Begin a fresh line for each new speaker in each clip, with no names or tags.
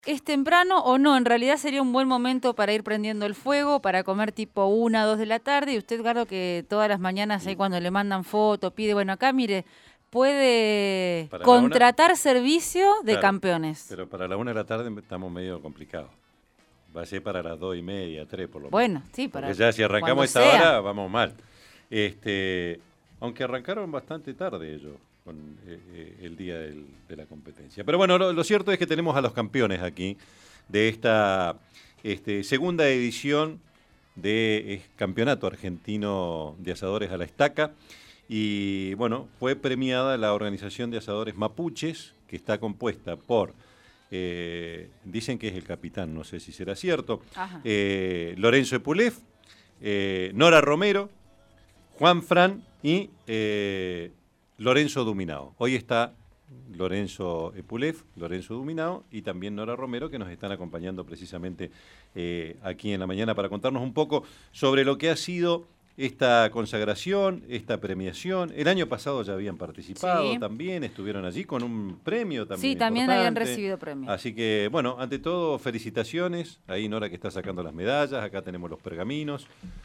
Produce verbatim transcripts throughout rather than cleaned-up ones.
¿Es temprano o no? En realidad sería un buen momento para ir prendiendo el fuego, para comer tipo una, dos de la tarde. Y usted, Edgardo, que todas las mañanas ahí cuando le mandan foto, pide, bueno, acá mire, puede
Para la una,
contratar servicio de
claro,
campeones.
pero para la una de la tarde estamos medio complicados. Va a ser para las dos y media, tres por lo menos.
Bueno, sí, para
Porque ya si arrancamos
cuando
a esta
sea.
hora, vamos mal. Este, aunque arrancaron bastante tarde ellos con eh, eh, el día del, de la competencia. Pero bueno, lo, lo cierto es que tenemos a los campeones aquí de esta este, segunda edición de eh, Campeonato Argentino de Asadores a la Estaca. Y bueno, fue premiada la Organización de Asadores Mapuches, que está compuesta por, eh, dicen que es el capitán, no sé si será cierto, eh, Lorenzo Epulef, eh, Nora Romero, Juan Fran y eh, Lorenzo Duminao. Hoy está Lorenzo Epulef, Lorenzo Duminao y también Nora Romero, que nos están acompañando precisamente eh, aquí en la mañana para contarnos un poco sobre lo que ha sido esta consagración, esta premiación. El año pasado ya habían participado, sí, también, estuvieron allí con un premio también.
Sí, también
importante.
habían recibido premio.
Así que, bueno, ante todo, felicitaciones. Ahí Nora que está sacando las medallas, acá tenemos los pergaminos.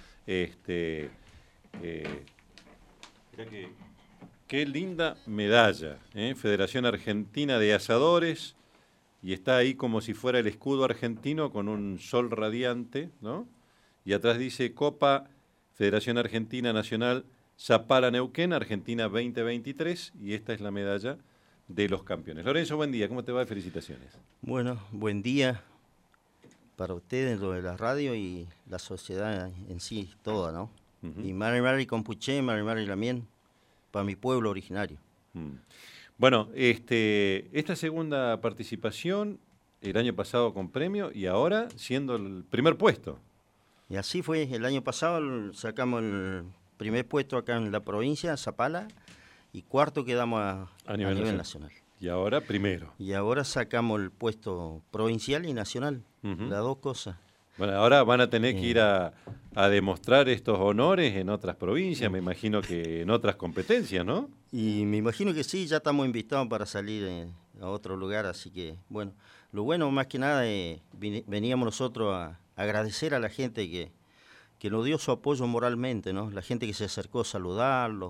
Este, eh, mirá que, qué linda medalla, ¿eh? Federación Argentina de Asadores, y está ahí como si fuera el escudo argentino con un sol radiante, ¿no? Y atrás dice Copa Federación Argentina Nacional Zapala Neuquén, Argentina veinte veintitrés, y esta es la medalla de los campeones. Lorenzo, buen día, ¿cómo te va? Felicitaciones.
Bueno, buen día para ustedes, lo de la radio y la sociedad en sí, toda, ¿no? Uh-huh. Y Mari Mari Compuché, Mari Mari Lamien, para mi pueblo originario.
Mm. Bueno, este, esta segunda participación, el año pasado con premio y ahora siendo el primer puesto.
Y así fue, el año pasado sacamos el primer puesto acá en la provincia, Zapala, y cuarto quedamos a,
a, nivel,
a nivel
nacional.
nacional.
Y ahora primero.
Y ahora sacamos el puesto provincial y nacional, uh-huh. Las dos cosas.
Bueno, ahora van a tener eh. que ir a, a demostrar estos honores en otras provincias, me imagino que en otras competencias, ¿no?
Y me imagino que sí, ya estamos invitados para salir eh, a otro lugar, así que, bueno, lo bueno más que nada, eh, veníamos nosotros a agradecer a la gente que, que nos dio su apoyo moralmente, ¿no? La gente que se acercó a saludarlo.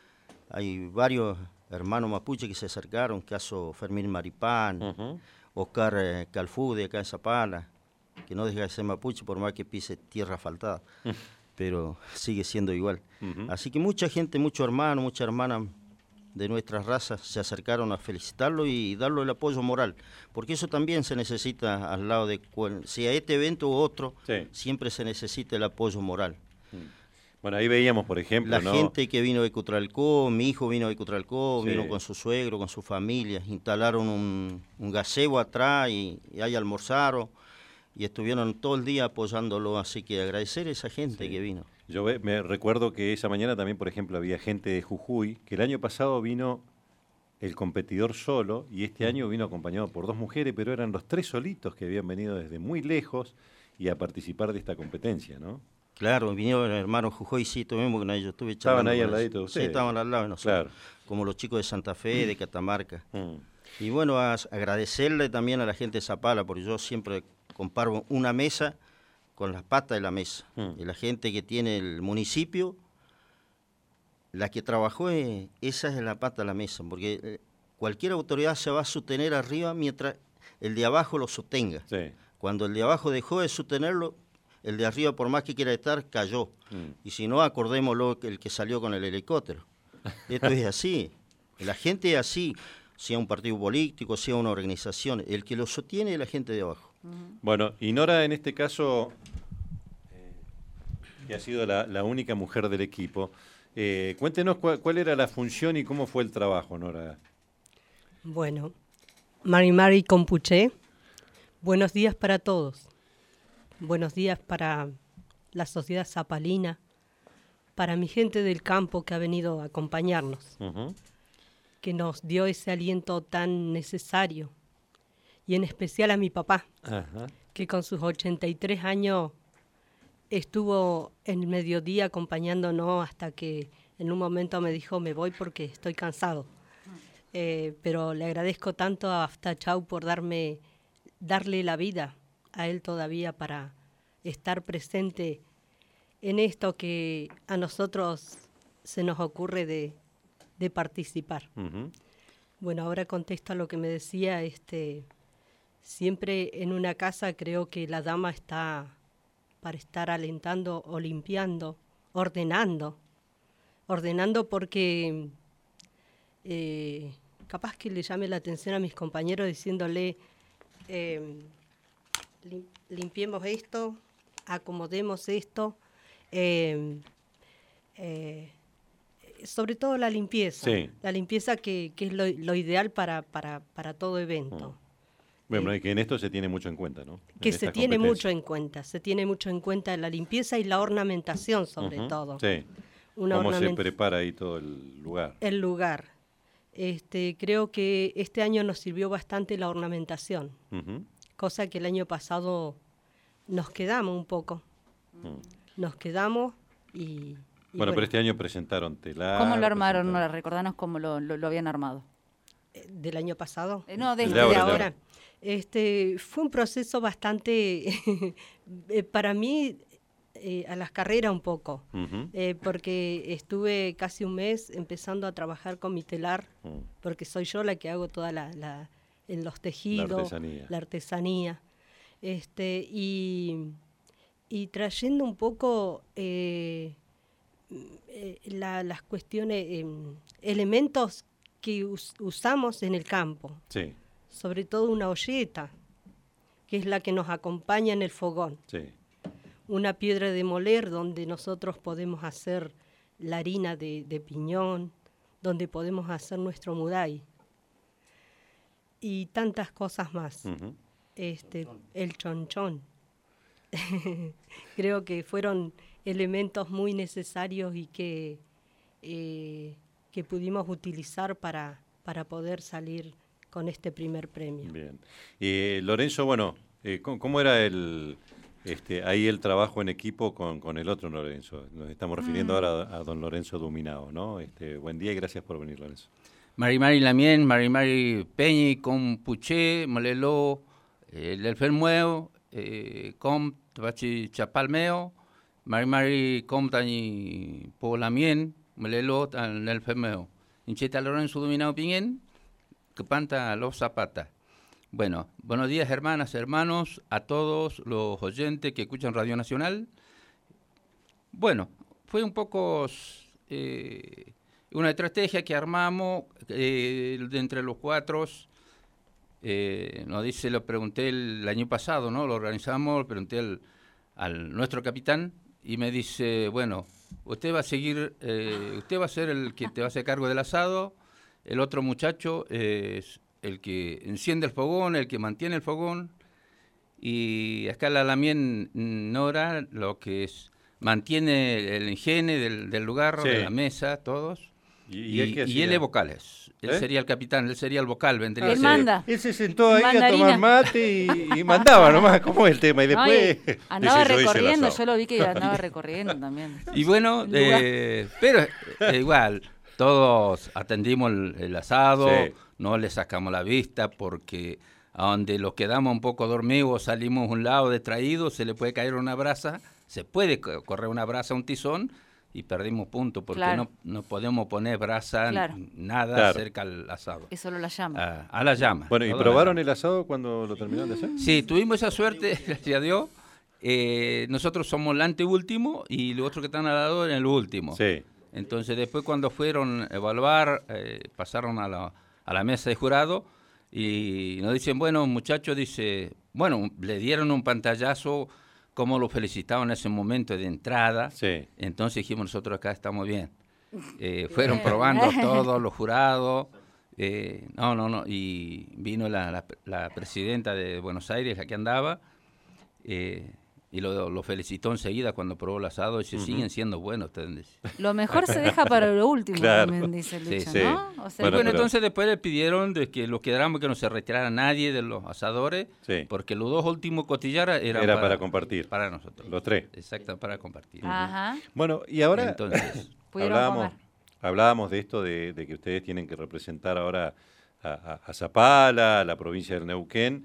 Hay varios hermanos mapuches que se acercaron, caso Fermín Maripán, uh-huh. Oscar eh, Calfú de acá en Zapala, que no deja de ser mapuche por más que pise tierra asfaltada, uh-huh. pero sigue siendo igual. Uh-huh. Así que mucha gente, muchos hermanos, muchas hermanas de nuestras razas se acercaron a felicitarlo y darle el apoyo moral, porque eso también se necesita al lado de, cual, sea este evento u otro, sí. Siempre se necesita el apoyo moral.
Bueno, ahí veíamos, por ejemplo,
la
¿no?
gente que vino de Cutralcó, mi hijo vino de Cutralcó, sí. Vino con su suegro, con su familia, instalaron un, un gazebo atrás y, y ahí almorzaron y estuvieron todo el día apoyándolo, así que agradecer a esa gente sí. Que vino.
Yo me recuerdo que esa mañana también, por ejemplo, había gente de Jujuy, que el año pasado vino el competidor solo y este año vino acompañado por dos mujeres, pero eran los tres solitos que habían venido desde muy lejos y a participar de esta competencia, ¿no?
Claro, vinieron hermanos Jujuy, sí, tuvimos con ellos, estuve
estaban ahí al ladito de ustedes.
Sí, estaban al lado de nosotros, claro. Como los chicos de Santa Fe, de Catamarca. Mm. Y bueno, a agradecerle también a la gente de Zapala, porque yo siempre comparo una mesa con las patas de la mesa. Mm. Y la gente que tiene el municipio, la que trabajó, es, esa es la pata de la mesa, porque cualquier autoridad se va a sostener arriba mientras el de abajo lo sostenga. Sí. Cuando el de abajo dejó de sostenerlo, el de arriba, por más que quiera estar, cayó. Mm. Y si no, acordémoslo, el que salió con el helicóptero. Esto es así. La gente es así, sea un partido político, sea una organización. El que lo sostiene es la gente de abajo.
Uh-huh. Bueno, y Nora, en este caso, eh, que ha sido la, la única mujer del equipo, eh, cuéntenos cuál, cuál era la función y cómo fue el trabajo, Nora.
Bueno, Mari Mari Compuché, buenos días para todos. Buenos días para la sociedad zapalina, para mi gente del campo que ha venido a acompañarnos, uh-huh. que nos dio ese aliento tan necesario, y en especial a mi papá, uh-huh. que con sus ochenta y tres años estuvo en el mediodía acompañándonos hasta que en un momento me dijo, me voy porque estoy cansado. Uh-huh. Eh, pero le agradezco tanto a Aftachau por darme darle la vida a él todavía para estar presente en esto que a nosotros se nos ocurre de, de participar.
Uh-huh.
Bueno, ahora contesto a lo que me decía, este, siempre en una casa creo que la dama está para estar alentando o limpiando, ordenando, ordenando porque eh, capaz que le llame la atención a mis compañeros diciéndole, eh, lim- limpiemos esto, acomodemos esto, eh, eh, sobre todo la limpieza,
Sí.
la limpieza que, que es lo, lo ideal para, para, para todo evento.
Bueno,
Eh,
y que en esto se tiene mucho en cuenta, ¿no?
que
En
se
estas
tiene mucho
competencias.
en cuenta, se tiene mucho en cuenta la limpieza y la ornamentación sobre
Ujú.
todo.
Sí.
Una
Cómo se
ornament-
prepara ahí todo el lugar.
El lugar. Este, creo que este año nos sirvió bastante la ornamentación,
Ujú.
cosa que el año pasado nos quedamos un poco.
Mm.
Nos quedamos y... y
Bueno, pero este año presentaron telar.
¿Cómo lo armaron? No,
presentaron-
recordanos cómo lo, lo, lo habían armado.
eh, ¿Del año pasado?
Eh, no, de
El
este.
de
de
ahora, el de
ahora.
ahora.
Este, fue un proceso bastante, eh, para mí, eh, a las carreras un poco,
Ujú.
eh, porque estuve casi un mes empezando a trabajar con mi telar,
Mm.
porque soy yo la que hago toda la, la en los tejidos,
artesanía.
la artesanía, este, y, y trayendo un poco eh, eh, la- las cuestiones, eh, elementos que us- usamos en el campo,
Sí,
sobre todo una olleta, que es la que nos acompaña en el fogón,
sí.
una piedra de moler donde nosotros podemos hacer la harina de, de piñón, donde podemos hacer nuestro mudai y tantas cosas más.
Ujú.
Este, el chonchón. Creo que fueron elementos muy necesarios y que, eh, que pudimos utilizar para, para poder salir con este primer premio.
Bien. Y Lorenzo, bueno, eh, ¿cómo, cómo era el este ahí el trabajo en equipo con, con el otro Lorenzo? Nos estamos refiriendo
Mm.
ahora a, a don Lorenzo Duminao, ¿no? Este, buen día y gracias por venir, Lorenzo.
Mari Mari Lamien, Mari Mari Peñi, Com Puché, Molelo, el Elfermueo, eh, Com Tabachi Chapalmeo, Mari Mari Com Tani Polamien, Molelo tan Elfermeo. Incheta Lorenzo Dominado Piñén, que panta los zapatas. Bueno, buenos días hermanas, hermanos, a todos los oyentes que escuchan Radio Nacional. Bueno, fue un poco eh, una estrategia que armamos eh, de entre los cuatro. Eh, nos dice, lo pregunté el, el año pasado, ¿no? Lo organizamos, lo pregunté al, al nuestro capitán y me dice, bueno, usted va a seguir, eh, usted va a ser el que te va a hacer cargo del asado, el otro muchacho es el que enciende el fogón, el que mantiene el fogón, y acá la Lamien Nora, lo que es, mantiene el higiene del, del lugar,
Sí.
de la mesa, todos.
¿Y,
Y,
él qué
y
hacía?
él es vocales. Él
¿Eh?
sería el capitán, él sería el vocal, vendría
Él
a ser.
manda.
Él se sentó ahí
Mandarina.
a tomar mate y, y mandaba nomás, ¿cómo es el tema? Y
No,
después...
y andaba
dice, "Yo hice el
recorriendo,
asado".
yo lo vi que andaba recorriendo también.
Y bueno,
El lugar.
eh, pero eh, igual, todos atendimos el, el asado,
Sí.
no le sacamos la vista porque a donde los quedamos un poco dormidos, salimos a un lado distraídos, se le puede caer una brasa, se puede co- correr una brasa a un tizón y perdimos puntos porque
Claro.
no, no podemos poner brasa,
Claro.
nada
Claro.
cerca al asado.
Es solo la llama.
A, a la llama.
Bueno, ¿y
todo a la
probaron
llama.
el asado cuando lo terminaron de hacer?
Sí, tuvimos esa suerte, gracias a Dios. Eh, nosotros somos el anteúltimo y los otros que están al lado en el último.
Sí.
Entonces, después cuando fueron a evaluar, eh, pasaron a la, a la mesa de jurado y nos dicen, bueno, muchachos, dice, bueno, le dieron un pantallazo, como lo felicitaban en ese momento de entrada.
Sí.
Entonces dijimos, nosotros acá estamos bien. Eh, fueron probando todos los jurados. Eh, no, no, no. Y vino la, la, la presidenta de Buenos Aires, la que andaba, eh, y lo, lo felicitó enseguida cuando probó el asado. Y dice,
Ujú.
siguen siendo buenos ustedes.
Lo mejor se deja para lo último,
Claro.
también dice Lucha,
Sí,
sí.
¿no? O sea,
Bueno,
Bueno,
pero-
entonces después le pidieron de que lo quedáramos, que no se retirara nadie de los asadores,
Sí.
porque los dos últimos cotillaras eran
Era para compartir.
Para nosotros.
Los tres.
Exacto, para compartir.
Ajá.
Bueno, y ahora
Entonces,
Pudieron
hablábamos,
comer.
hablábamos de esto de, de que ustedes tienen que representar ahora a, a- a Zapala, a la provincia del Neuquén.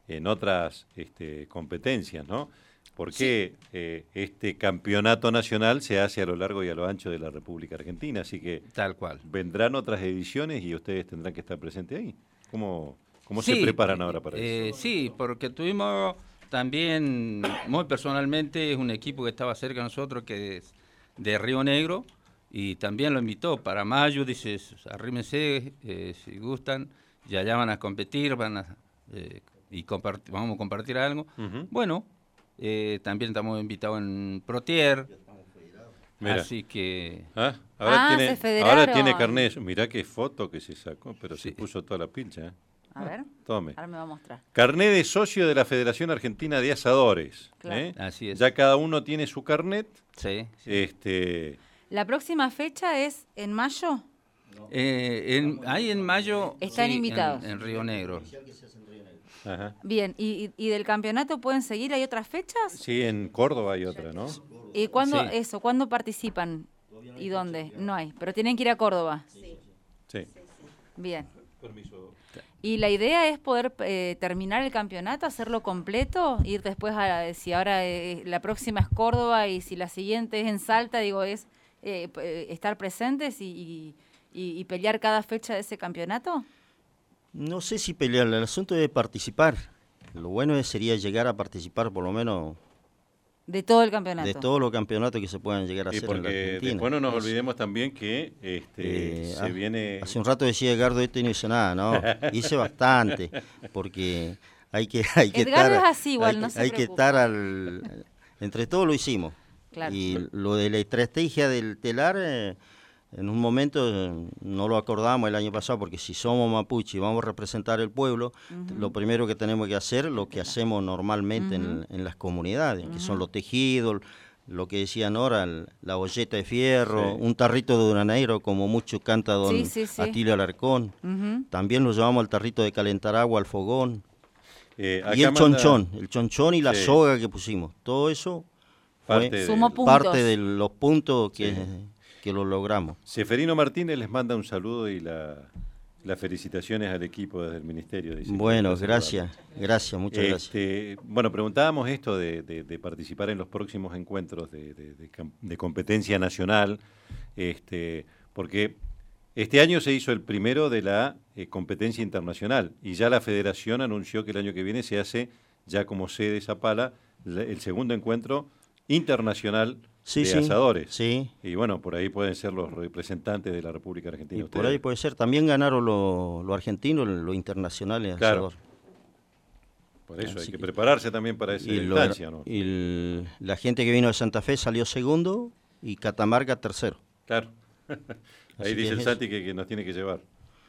en otras este, competencias, ¿no? Porque sí. eh, este campeonato nacional se hace a lo largo y a lo ancho de la República Argentina, así que
tal cual.
Vendrán otras ediciones y ustedes tendrán que estar presentes ahí. ¿Cómo, cómo
sí,
se preparan ahora para
eh,
eso?
Sí, porque tuvimos también, muy personalmente, un equipo que estaba cerca de nosotros, que es de Río Negro, y también lo invitó para mayo, dice, arrímense, eh, si gustan, y allá van a competir, van a, eh, y compartir, vamos a compartir algo. Uh-huh. Bueno, eh, también estamos invitados en Protier,
Mira.
Así que...
¿Ah? Ahora,
ah,
tiene,
se
ahora tiene carnet. Mirá qué foto que se sacó, pero
sí.
se puso toda la pilcha. ¿eh?
A ver,
Tome.
Ahora me va a mostrar.
Carnet de socio de la Federación Argentina de Asadores.
Claro.
¿eh?
Así es.
Ya cada uno tiene su carnet.
Sí. sí.
Este...
¿La próxima fecha es en mayo?
No. Eh, en, ahí en mayo...
Están
sí,
invitados.
En, en Río Negro.
Ajá.
Bien, ¿Y, ¿y del campeonato pueden seguir? ¿Hay otras fechas?
Sí, en Córdoba hay otra, ¿no?
¿Y cuándo
sí.
eso? ¿Cuándo participan? ¿Y dónde? No hay, pero tienen que ir a Córdoba.
Sí. sí.
Bien.
Permiso.
¿Y la idea es poder eh, terminar el campeonato, hacerlo completo? Ir después a, si ahora eh, la próxima es Córdoba y si la siguiente es en Salta, digo, es eh, estar presentes y, y, y pelear cada fecha de ese campeonato?
No sé si pelear, el asunto es participar. Lo bueno sería llegar a participar por lo menos...
De todo el campeonato.
De todos los campeonatos que se puedan llegar a
y
hacer en la Argentina.
Porque después no nos olvidemos también que este,
eh,
se viene...
Hace un rato decía Edgardo, esto y no hizo nada, ¿no? Hice bastante, porque hay que, hay que
Edgardo
estar...
es así igual,
hay,
no se
Hay que estar al... Entre todos lo hicimos.
Claro.
Y lo de la estrategia del telar... Eh, en un momento no lo acordamos el año pasado, porque si somos mapuche y vamos a representar el pueblo, uh-huh. lo primero que tenemos que hacer lo que hacemos normalmente uh-huh. en, en las comunidades, uh-huh. que son los tejidos, lo que decía Nora, la bolleta de fierro, sí. un tarrito de duranero, como mucho canta don sí, sí, sí. Atilio Alarcón. Uh-huh. También lo llevamos al tarrito de calentar agua, al fogón. Eh, y el manda... chonchón, el chonchón y la sí. soga que pusimos. Todo eso
parte,
fue
de...
parte de los puntos que... Sí. que lo logramos.
Seferino Martínez les manda un saludo y la, las felicitaciones al equipo desde el Ministerio. Dice
bueno, gracias, gracias, muchas
este,
gracias.
Bueno, preguntábamos esto de, de, de participar en los próximos encuentros de, de, de, de competencia nacional, este, porque este año se hizo el primero de la eh, competencia internacional y ya la Federación anunció que el año que viene se hace, ya como sede de Zapala, el segundo encuentro internacional
sí,
de
sí,
asadores.
Sí.
Y bueno, por ahí pueden ser los representantes de la República Argentina.
Y por ahí puede ser. También ganaron los lo argentinos, lo internacional de
claro.
asador.
Por eso Así hay que, que prepararse también para esa instancia, ¿no?
Y el, la gente que vino de Santa Fe salió segundo y Catamarca tercero.
Claro. Ahí dice el Santi que, que nos tiene que llevar.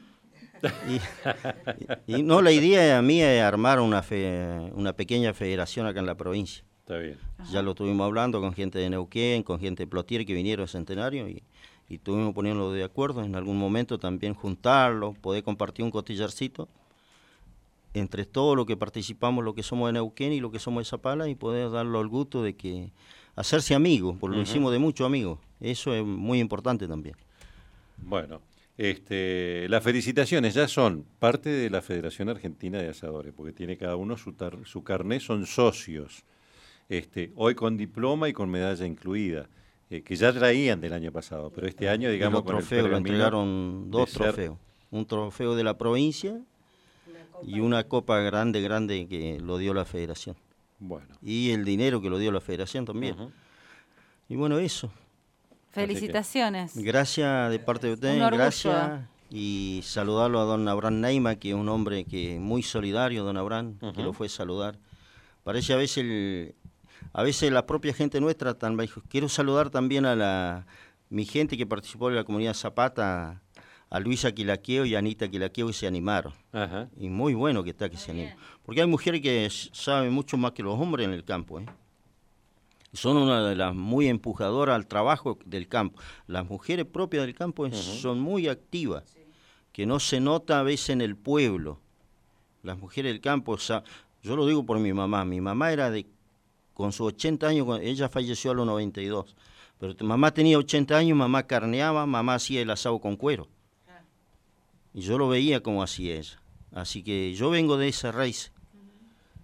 Y, y no, la idea mía es armar una, fe, una pequeña federación acá en la provincia.
Está bien.
Ya lo estuvimos hablando con gente de Neuquén, con gente de Plotier que vinieron a Centenario y, y estuvimos poniéndolo de acuerdo. En algún momento también juntarlo, poder compartir un costillarcito entre todo lo que participamos, lo que somos de Neuquén y lo que somos de Zapala y poder darlo al gusto de que hacerse amigos, porque uh-huh. lo hicimos de muchos amigos. Eso es muy importante también.
Bueno, este, las felicitaciones ya son parte de la Federación Argentina de Asadores, porque tiene cada uno su, tar, su carné, son socios. Este, hoy con diploma y con medalla incluida, eh, que ya traían del año pasado, pero este año, digamos,
con el trofeo, lo entregaron dos trofeos, un trofeo de la provincia y una copa grande, grande que lo dio la federación.
Bueno.
Y el dinero que lo dio la federación también. Uh-huh. Y bueno, eso.
Felicitaciones.
Que, gracias de parte de ustedes, gracias. Y saludarlo a don Abraham Neima, que es un hombre que muy solidario, don Abraham, uh-huh. que lo fue a saludar. Parece a veces el... A veces la propia gente nuestra, tan, quiero saludar también a la mi gente que participó en la comunidad Zapata, a Luisa Quilaqueo y a Anita Quilaqueo, que se animaron. Ajá. Y muy bueno que está que muy se animen. Porque hay mujeres que saben mucho más que los hombres en el campo. ¿eh? Son una de las muy empujadoras al trabajo del campo. Las mujeres propias del campo uh-huh. son muy activas, sí. que no se nota a veces en el pueblo. Las mujeres del campo, yo lo digo por mi mamá, mi mamá era de... Con sus ochenta años, ella falleció a los noventa y dos. Pero mamá tenía ochenta años, mamá carneaba, mamá hacía el asado con cuero. Y yo lo veía como hacía ella. Así que yo vengo de esa raíz.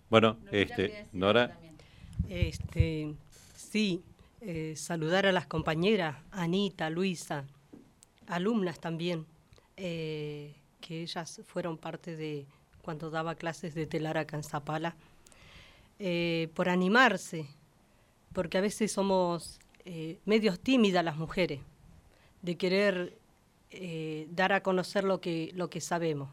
Bueno, este, Nora.
Este, sí, eh, saludar a las compañeras, Anita, Luisa, alumnas también, eh, que ellas fueron parte de cuando daba clases de telar acá en Zapala, eh, por animarse, porque a veces somos eh, medios tímidas las mujeres, de querer eh, dar a conocer lo que, lo que sabemos.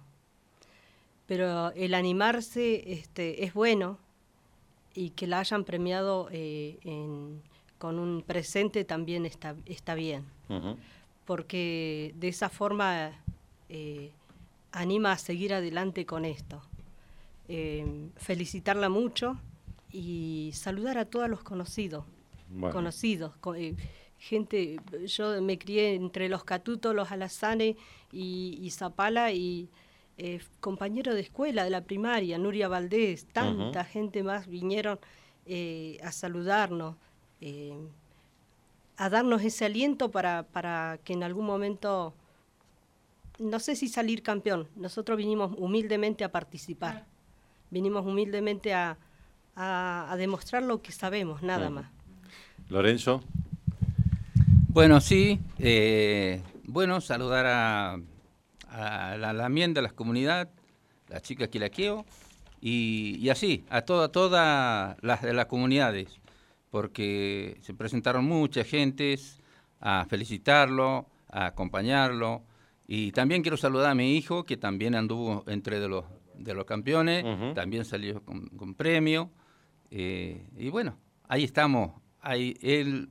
Pero el animarse este, es bueno, y que la hayan premiado eh, en, con un presente también está, está bien, uh-huh. porque de esa forma eh, anima a seguir adelante con esto. Eh, felicitarla mucho y saludar a todos los conocidos, bueno. conocidos, con, eh, gente, yo me crié entre los Catutos, los Alazanes y, y Zapala, y Eh, compañero de escuela de la primaria, Nuria Valdés, tanta uh-huh. gente más vinieron eh, a saludarnos, eh, a darnos ese aliento para, para que en algún momento, no sé si salir campeón, nosotros vinimos humildemente a participar, vinimos humildemente a, a, a demostrar lo que sabemos, nada uh-huh. más.
Lorenzo.
Bueno, sí, eh, bueno, saludar a... a la, la mienda, a las comunidades, las chicas que la quiero, y, y así, a todas toda las de las comunidades, porque se presentaron muchas gentes a felicitarlo, a acompañarlo, y también quiero saludar a mi hijo, que también anduvo entre de los, de los campeones, uh-huh. también salió con, con premio, eh, y bueno, ahí estamos, ahí él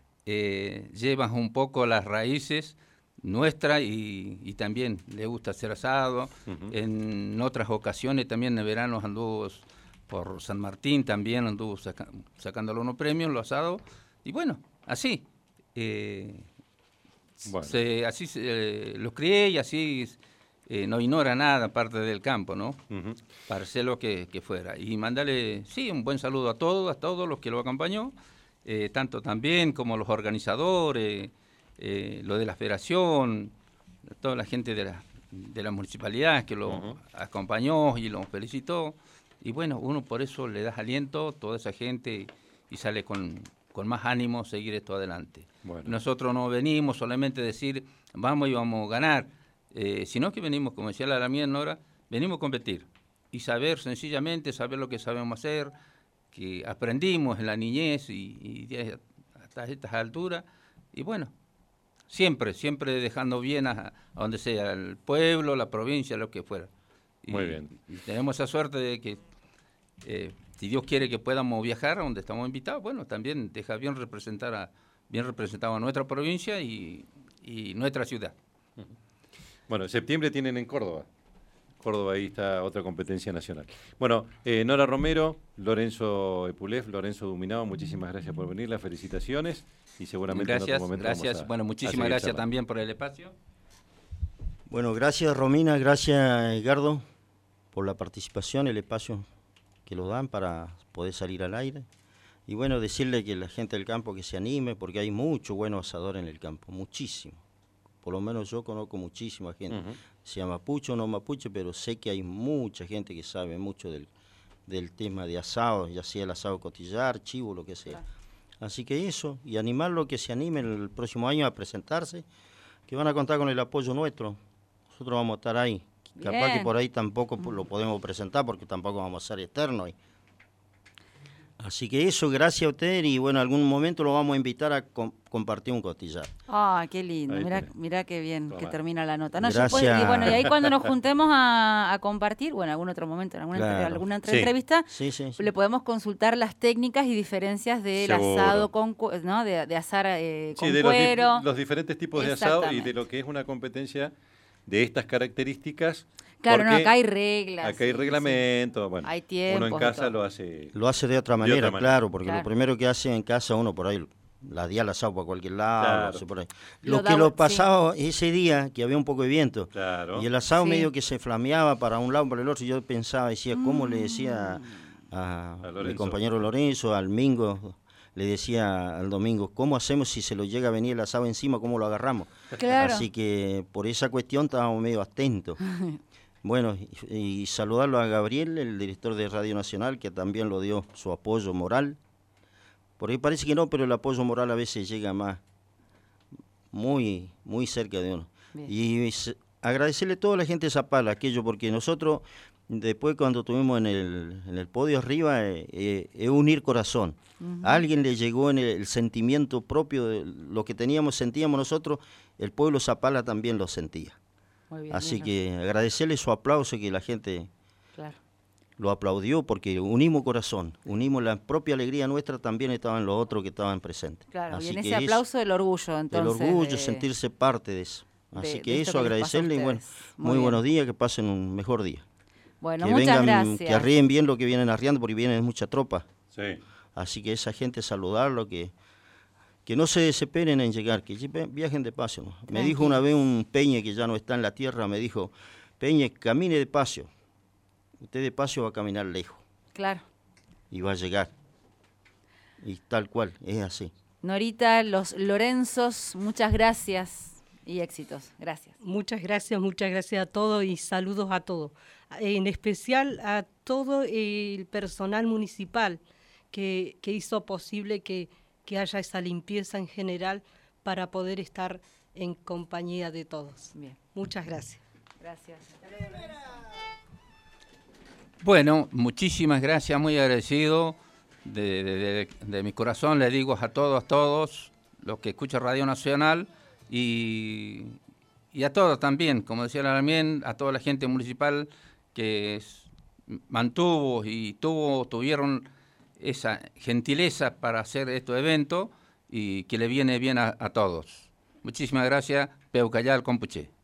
eh, lleva un poco las raíces nuestra, y, y también le gusta hacer asado. Uh-huh. En otras ocasiones también en verano anduvo por San Martín, también anduvo saca, sacándole unos premios, los asados, y bueno, así eh, bueno. se, así se, eh, los crié, y así eh, no ignora nada aparte del campo, ¿no? Uh-huh. Para hacer lo que, que fuera, y mandarle, sí, un buen saludo a todos, a todos los que lo acompañó, eh, tanto también como los organizadores, Eh, lo de la federación, toda la gente de la, de la municipalidad que lo uh-huh. acompañó y lo felicitó, y bueno, uno por eso le da aliento a toda esa gente y sale con, con más ánimo a seguir esto adelante. Bueno. Nosotros no venimos solamente a decir vamos y vamos a ganar, eh, sino que venimos, como decía la mía Nora, venimos a competir y saber sencillamente, saber lo que sabemos hacer, que aprendimos en la niñez y, y hasta estas alturas, y bueno, Siempre, siempre dejando bien a, a donde sea, el pueblo, la provincia, lo que fuera. Y,
Muy bien.
Y tenemos esa suerte de que, eh, si Dios quiere que podamos viajar a donde estamos invitados, bueno, también deja bien representar a, bien representado a nuestra provincia y, y nuestra ciudad.
Bueno, en septiembre tienen en Córdoba. Córdoba, ahí está otra competencia nacional. Bueno, eh, Nora Romero, Lorenzo Epulef, Lorenzo Duminao, muchísimas gracias por venir, las felicitaciones, y seguramente
gracias,
en otro momento
gracias.
Vamos a,
bueno, muchísimas gracias charlando. También por el espacio.
Bueno, gracias Romina, gracias Edgardo por la participación, el espacio que lo dan para poder salir al aire. Y bueno, decirle que la gente del campo que se anime, porque hay mucho bueno asador en el campo, muchísimo. Por lo menos yo conozco muchísima gente, uh-huh. sea mapuche o no mapuche, pero sé que hay mucha gente que sabe mucho del, del tema de asado, ya sea el asado costillar, chivo, lo que sea. Así que eso, y animarlo a que se animen el próximo año a presentarse, que van a contar con el apoyo nuestro. Nosotros vamos a estar ahí. Bien. Capaz que por ahí tampoco lo podemos presentar, porque tampoco vamos a ser externos ahí. Así que eso, gracias a usted, y bueno, algún momento lo vamos a invitar a com- compartir un costillar.
Ah, qué lindo, mirá, mirá qué bien
Toma.
Que termina la nota. No,
gracias.
Puedo, y bueno, y ahí cuando nos juntemos a, a compartir, bueno, algún otro momento, en alguna,
claro.
entre, alguna
sí.
entrevista,
sí, sí, sí.
le podemos consultar las técnicas y diferencias del
Seguro.
asado con, ¿no? De, de asar eh, con
sí, de
cuero.
Los, di- los diferentes tipos de asado y de lo que es una competencia de estas características.
Claro, no, acá hay reglas.
Acá hay
sí,
reglamento,
sí.
bueno,
hay tiempos,
uno en casa lo hace...
Lo hace de otra manera,
de otra manera.
claro, porque
claro.
lo primero que hace en casa uno por ahí, la día al asado para cualquier lado,
Claro.
hace por ahí.
Lo
Lo,
da-
que lo
sí.
pasaba ese día, que había un poco de viento,
Claro.
y el asado
Sí.
medio que se flameaba para un lado, para el otro, y yo pensaba, decía, ¿cómo le decía a,
A
mi
Lorenzo.
compañero Lorenzo, al Mingo, le decía al Domingo, ¿cómo hacemos si se lo llega a venir el asado encima, cómo lo agarramos?
Claro.
Así que por esa cuestión estábamos medio atentos. Bueno, y, y saludarlo a Gabriel, el director de Radio Nacional, que también lo dio su apoyo moral. Por ahí parece que no, pero el apoyo moral a veces llega más, muy, muy cerca de uno. Bien. Y agradecerle a toda la gente de Zapala aquello, porque nosotros, después cuando estuvimos en el, en el podio arriba, es eh, eh, unir corazón. Uh-huh. A alguien le llegó en el, el sentimiento propio de lo que teníamos, sentíamos nosotros, el pueblo Zapala también lo sentía. Muy bien, Así bien, que ¿no? agradecerle su aplauso, que la gente claro. lo aplaudió, porque unimos corazón, unimos la propia alegría nuestra, también estaban los otros que estaban presentes.
Claro, Así y en ese aplauso del orgullo, entonces.
El orgullo,
de...
sentirse parte de eso. Así
de,
que
de
eso,
que
agradecerle y bueno, muy, muy buenos días, que pasen un mejor día.
Bueno,
que
muchas
vengan,
gracias.
Que arríen bien lo que vienen arriando, porque vienen mucha tropa.
Sí.
Así que esa gente saludarlo, que, que no se desesperen en llegar, que viajen despacio, ¿no? Me dijo una vez un Peña que ya no está en la tierra, me dijo, Peña, camine despacio. Usted despacio va a caminar lejos.
Claro.
Y va a llegar. Y tal cual, es así.
Norita, los Lorenzos, muchas gracias y éxitos. Gracias.
Muchas gracias, muchas gracias a todos y saludos a todos. En especial a todo el personal municipal que, que hizo posible que, que haya esa limpieza en general para poder estar en compañía de todos. Bien. Muchas gracias.
Gracias.
Bueno, muchísimas gracias, muy agradecido. De, de, de, de mi corazón le digo a todos, a todos los que escuchan Radio Nacional y, y a todos también, como decía también, a toda la gente municipal que es, mantuvo y tuvo, tuvieron esa gentileza para hacer estos eventos y que le viene bien a, a todos. Muchísimas gracias, Peucayal Compuché.